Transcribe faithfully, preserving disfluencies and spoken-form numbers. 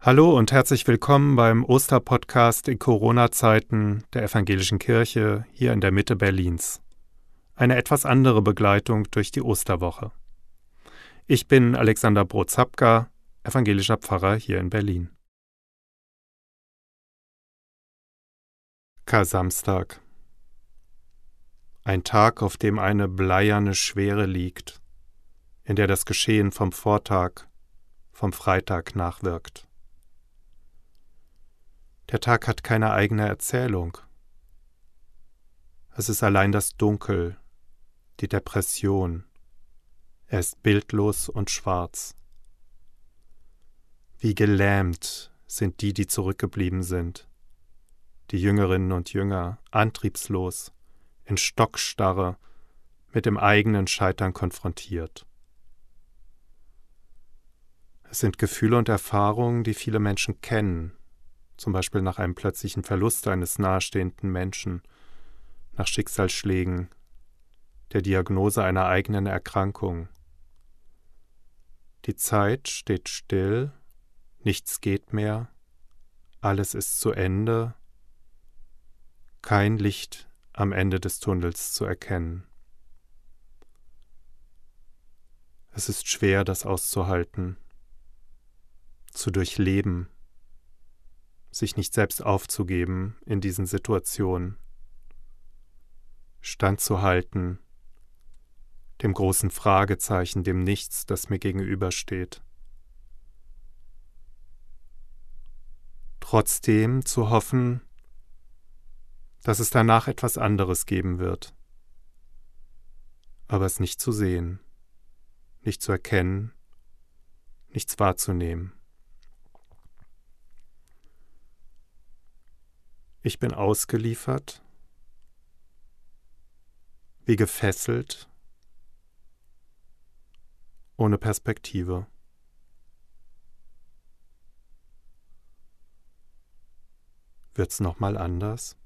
Hallo und herzlich willkommen beim Osterpodcast in Corona-Zeiten der Evangelischen Kirche hier in der Mitte Berlins. Eine etwas andere Begleitung durch die Osterwoche. Ich bin Alexander Brozapka, evangelischer Pfarrer hier in Berlin. Kar-Samstag. Ein Tag, auf dem eine bleierne Schwere liegt, in der das Geschehen vom Vortag, vom Freitag nachwirkt. Der Tag hat keine eigene Erzählung. Es ist allein das Dunkel, die Depression. Er ist bildlos und schwarz. Wie gelähmt sind die, die zurückgeblieben sind. Die Jüngerinnen und Jünger, antriebslos, in Stockstarre, mit dem eigenen Scheitern konfrontiert. Es sind Gefühle und Erfahrungen, die viele Menschen kennen, zum Beispiel nach einem plötzlichen Verlust eines nahestehenden Menschen, nach Schicksalsschlägen, der Diagnose einer eigenen Erkrankung. Die Zeit steht still, nichts geht mehr, alles ist zu Ende, kein Licht am Ende des Tunnels zu erkennen. Es ist schwer, das auszuhalten, zu durchleben, sich nicht selbst aufzugeben in diesen Situationen, standzuhalten, dem großen Fragezeichen, dem Nichts, das mir gegenübersteht. Trotzdem zu hoffen, dass es danach etwas anderes geben wird, aber es nicht zu sehen, nicht zu erkennen, nichts wahrzunehmen. Ich bin ausgeliefert, wie gefesselt, ohne Perspektive. Wird's nochmal anders?